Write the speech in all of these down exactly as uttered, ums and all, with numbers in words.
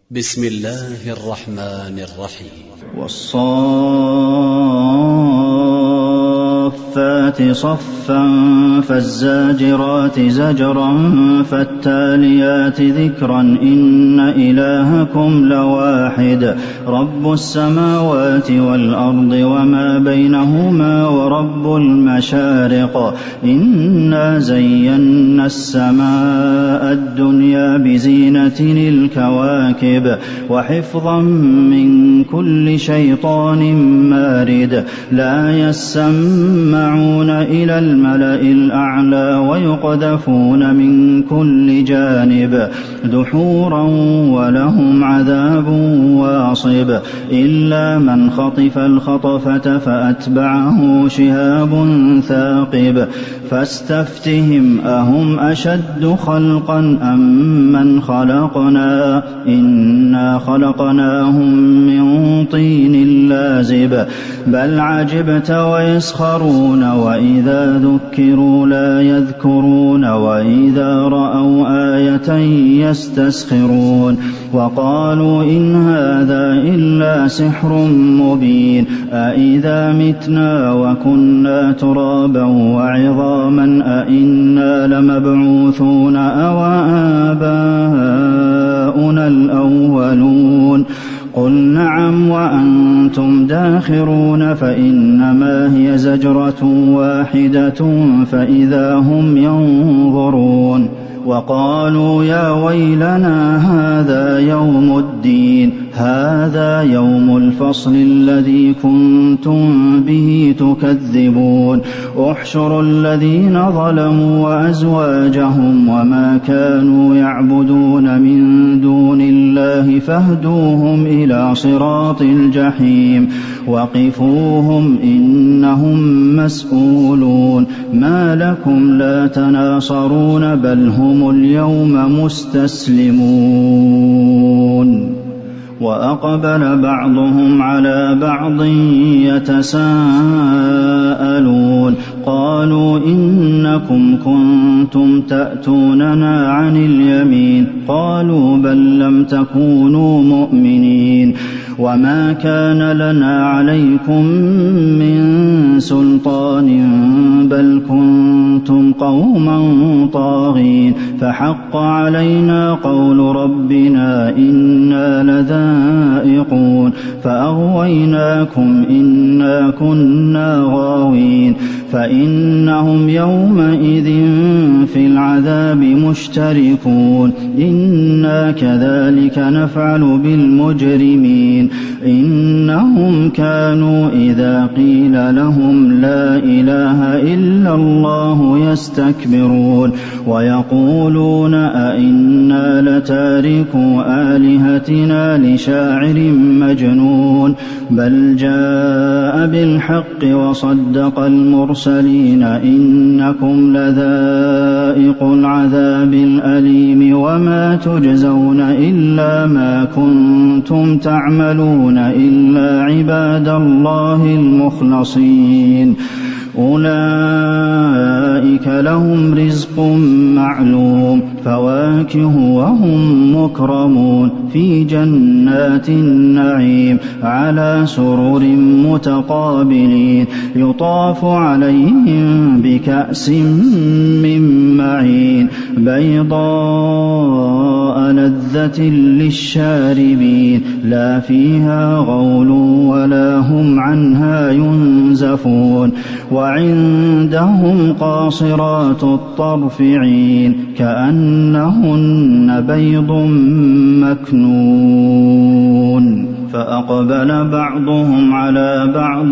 بسم الله الرحمن الرحيم. والصافات صفا فالزاجرات زجرا فالتاليات ذكرا إن إلهكم لواحد رب السماوات والأرض وما بينهما ورب المشارق إنا زينا السماء الدنيا بزينة الكواكب وحفظا من كل شيطان مارد لا يسمعون إلى الملأ الأعلى ويقذفون من كل جانب دحورا ولهم عذاب واصب إلا من خطف الخطفة فأتبعه شهاب ثاقب فاستفتهم أهم أشد خلقا أم من خلقنا إنا خلقناهم من طين لازب بل عجبت ويسخرون وإذا ذكروا لا يذكرون وإذا رأوا آية يستسخرون وقالوا إن هذا إلا سحر مبين أإذا متنا وكنا ترابا وعظاما أإنا لمبعوثون أو آباؤنا الأولون قل نعم وأنتم داخرون فإنما هي زجرة واحدة فإذا هم ينظرون وقالوا يا ويلنا هذا يوم الدين هذا يوم الفصل الذي كنتم به تكذبون احشروا الذين ظلموا وأزواجهم وما كانوا يعبدون من دون الله فاهدوهم إلى صراط الجحيم وقفوهم إنهم مسؤولون ما لكم لا تناصرون بل هم اليوم مستسلمون وأقبل بعضهم على بعض يتساءلون قالوا إنكم كنتم تأتوننا عن اليمين قالوا بل لم تكونوا مؤمنين وما كان لنا عليكم من سلطان بل كنتم قوما طاغين فحق علينا قول ربنا إنا لذائقون فأغويناكم إنا كنا غاوين فإنهم يومئذ في العذاب مشتركون إنا كذلك نفعل بالمجرمين إنهم كانوا إذا قيل لهم لا إله إلا الله يستكبرون ويقولون أئنا لتاركو آلهتنا لشاعر مجنون بل جاء بالحق وصدق المرسلين إنكم لذائق العذاب الأليم وما تجزون إلا ما كنتم تعملون إلا عباد الله المخلصين أولئك لهم رزق معلوم فواكه وهم مكرمون في جنات النعيم على سرر متقابلين يطاف عليهم بكأس من معين بيضاء لذة للشاربين لا فيها غول ولا هم عنها ينزفون وعندهم قاصرات الطرف عين كأنهن بيض مكنون فأقبل بعضهم على بعض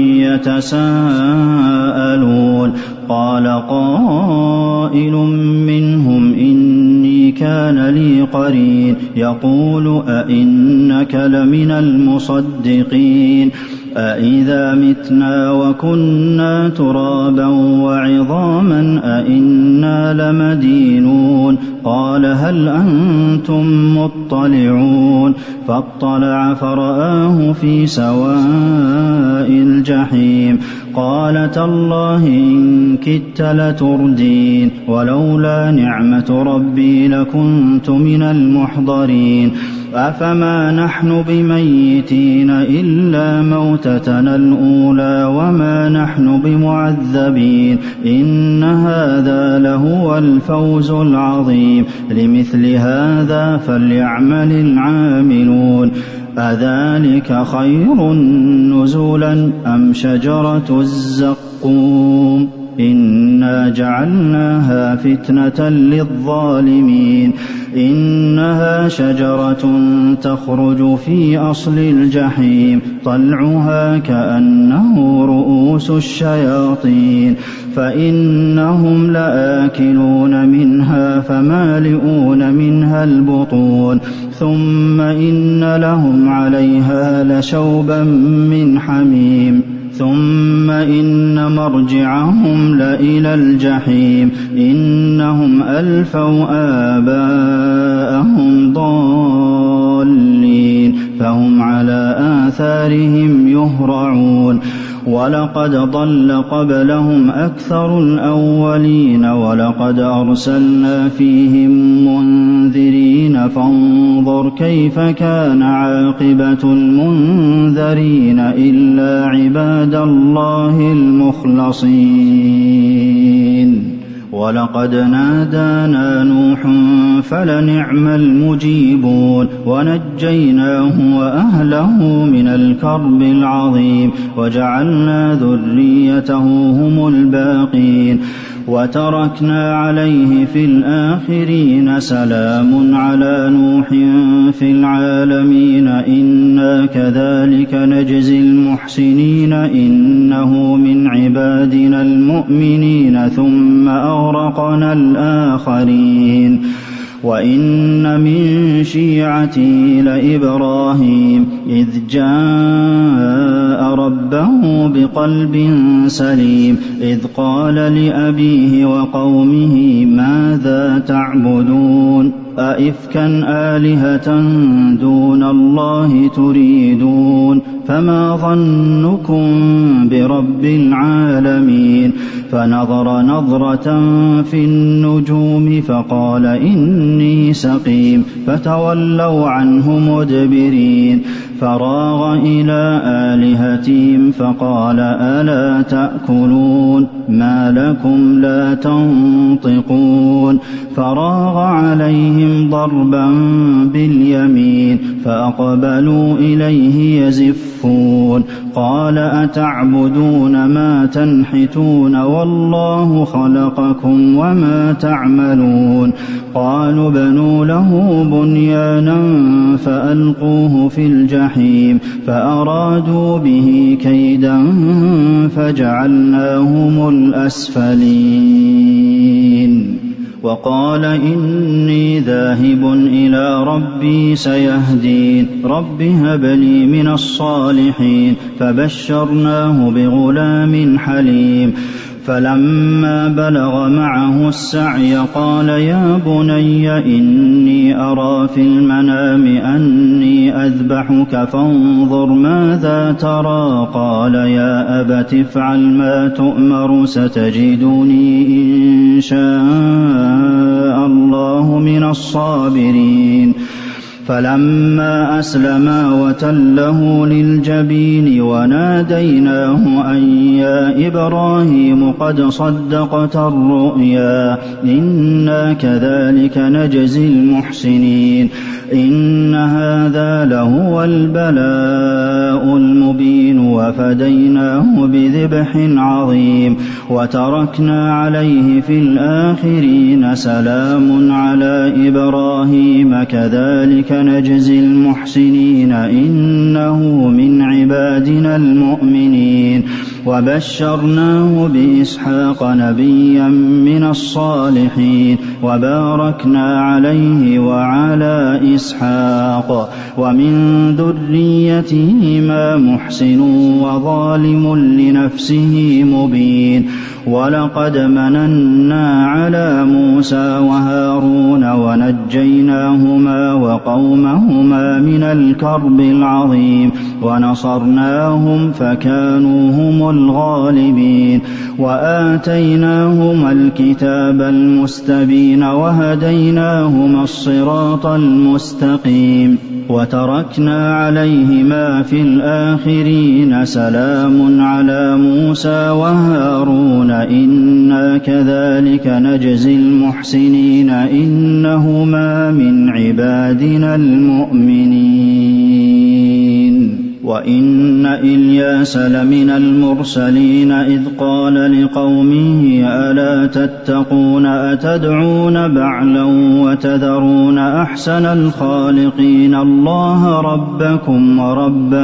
يتساءلون قال قائل منهم إني كان لي قرين يقول أئنك لمن المصدقين أإذا متنا وكنا ترابا وعظاما أإنا لمدينون قال هل أنتم مطلعون فاطلع فرآه في سواء الجحيم قال تالله إن كدت لتردين ولولا نعمة ربي لكنت من المحضرين أفما نحن بميتين إلا موتتنا الأولى وما نحن بمعذبين إن هذا لهو الفوز العظيم لمثل هذا فليعمل العاملون أذلك خير نزلا أم شجرة الزقوم إنا جعلناها فتنة للظالمين إنها شجرة تخرج في أصل الجحيم طلعها كأنه رؤوس الشياطين فإنهم لآكلون منها فمالئون منها البطون ثم إن لهم عليها لشوبا من حميم ثم إن مرجعهم لإلى الجحيم إنهم ألفوا آباءهم ضالين فهم على آثارهم يهرعون ولقد ضل قبلهم أكثر الأولين ولقد أرسلنا فيهم منذرين فانظر كيف كان عاقبة المنذرين إلا عباد الله المخلصين ولقد نادانا نوح فلنعم المجيبون ونجيناه وأهله من الكرب العظيم وجعلنا ذريته هم الباقين وتركنا عليه في الآخرين سلام على نوح في العالمين إنا كذلك نجزي المحسنين إنه من عبادنا المؤمنين ثم أغرقنا الآخرين وإن من شيعته لإبراهيم إذ جاء ربه بقلب سليم إذ قال لأبيه وقومه ماذا تعبدون أئفكا آلهة دون الله تريدون فما ظنكم برب العالمين فنظر نظرة في النجوم فقال إني سقيم فتولوا عنه مدبرين فراغ إلى آلهتهم فقال ألا تأكلون ما لكم لا تنطقون فراغ عليهم ضربا باليمين فأقبلوا إليه يزفون قال أتعبدون ما تنحتون والله خلقكم وما تعملون قالوا بنوا له بنيانا فألقوه في الجحيم فأرادوا به كيدا فجعلناهم الأسفلين وقال إني ذاهب إلى ربي سيهدين رب هب لي من الصالحين فبشرناه بغلام حليم فلما بلغ معه السعي قال يا بني إني أرى في المنام أني أذبحك فانظر ماذا ترى قال يا أبت افعل ما تؤمر ستجدني إن شاء الله من الصابرين فلما أسلما وتله للجبين وناديناه أن يا إبراهيم قد صدقت الرؤيا إنا كذلك نجزي المحسنين إن هذا لهو البلاء المبين وفديناه بذبح عظيم وتركنا عليه في الآخرين سلام على إبراهيم كذلك نجزي المحسنين إنه من عبادنا المؤمنين وبشرناه بإسحاق نبيا من الصالحين وباركنا عليه وعلى إسحاق ومن ذريتهما محسن وظالم لنفسه مبين ولقد مننا على موسى وهارون ونجيناهما وقومهما من الكرب العظيم ونصرناهم فكانوا هم الغالبين وآتيناهما الكتاب المستبين وهديناهما الصراط المستقيم وتركنا عليهما في الآخرين سلام على موسى وهارون إنا كذلك نجزي المحسنين إنهما من عبادنا المؤمنين وإن إلياس لمن المرسلين إذ قال لقومه ألا تتقون أتدعون بعلا وتذرون أحسن الخالقين الله ربكم ورب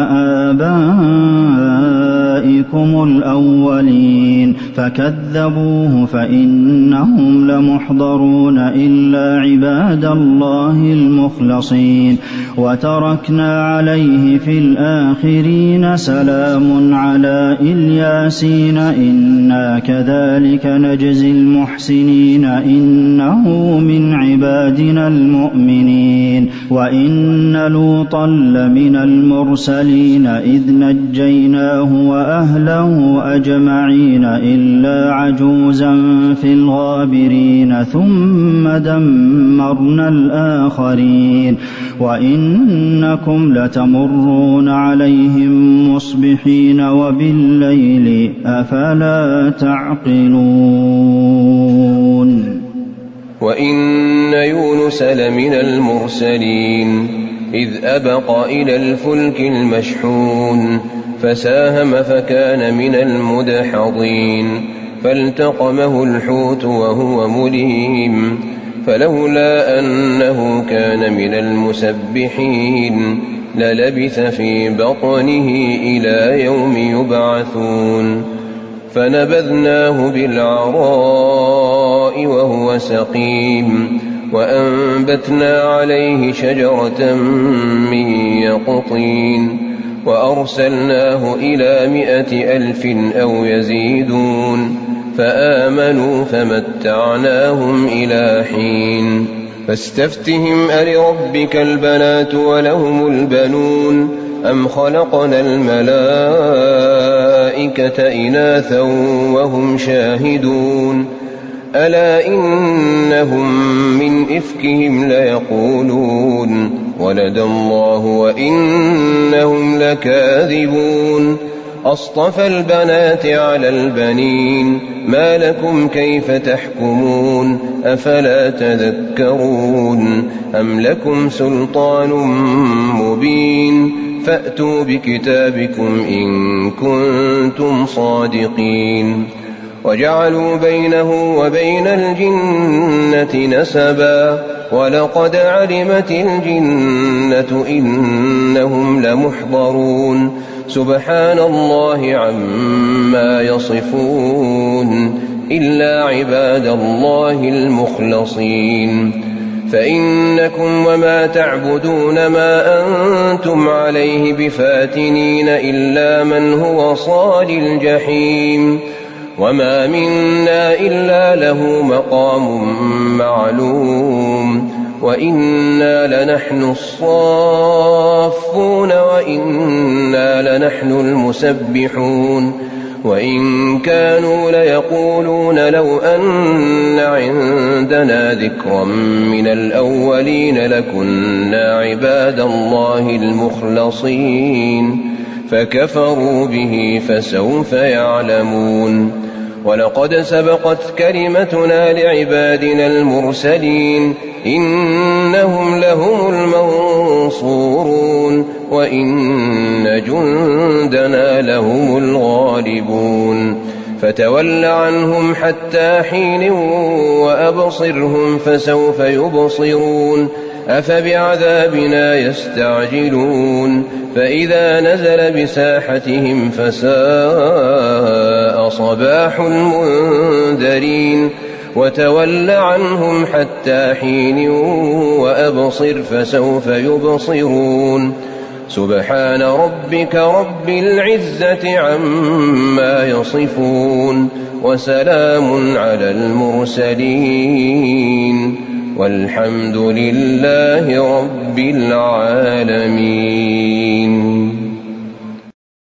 آبائكم الأولين فكذبوه فإنهم لمحضرون إلا عباد الله المخلصين وتركنا عليه في الآخرين آخرين سلام على الياسين إنا كذلك نجزي المحسنين إنه من عبادنا المؤمنين وإن لوطا لمن المرسلين إذ نجيناه وأهله أجمعين إلا عجوزا في الغابرين ثم دمرنا الآخرين وإنكم لتمرون عليهم مصبحين وبالليل أفلا تعقلون وإن يونس لمن المرسلين إذ أبق إلى الفلك المشحون فساهم فكان من المدحضين فالتقمه الحوت وهو مليم فلولا أنه كان من المسبحين للبث في بطنه إلى يوم يبعثون فنبذناه بالعراء وهو سقيم وأنبتنا عليه شجرة من يقطين وأرسلناه إلى مائة ألف أو يزيدون فآمنوا فمتعناهم إلى حين فاستفتهم ألربك البنات ولهم البنون أم خلقنا الملائكة إناثا وهم شاهدون ألا إنهم من إفكهم ليقولون ولد الله وإنهم لكاذبون أصطفى البنات على البنين ما لكم كيف تحكمون أفلا تذكرون أم لكم سلطان مبين فأتوا بكتابكم إن كنتم صادقين وجعلوا بينه وبين الجنة نسبا ولقد علمت الجنة إنهم لمحضرون سبحان الله عما يصفون إلا عباد الله المخلصين فإنكم وما تعبدون ما أنتم عليه بفاتنين إلا من هو صال الجحيم وما منا إلا له مقام معلوم وإنا لنحن الصافون وإنا لنحن المسبحون وإن كانوا ليقولون لو أن عندنا ذكرا من الأولين لكنا عباد الله المخلصين فكفروا به فسوف يعلمون ولقد سبقت كلمتنا لعبادنا المرسلين إنهم لهم المنصورون وإن جندنا لهم الغالبون فتول عنهم حتى حين وأبصرهم فسوف يبصرون أفبعذابنا يستعجلون فإذا نزل بساحتهم فساء صباح المنذرين وتول عنهم حتى حين وأبصر فسوف يبصرون سبحان ربك رب العزة عما يصفون وسلام على المرسلين والحمد لله رب العالمين.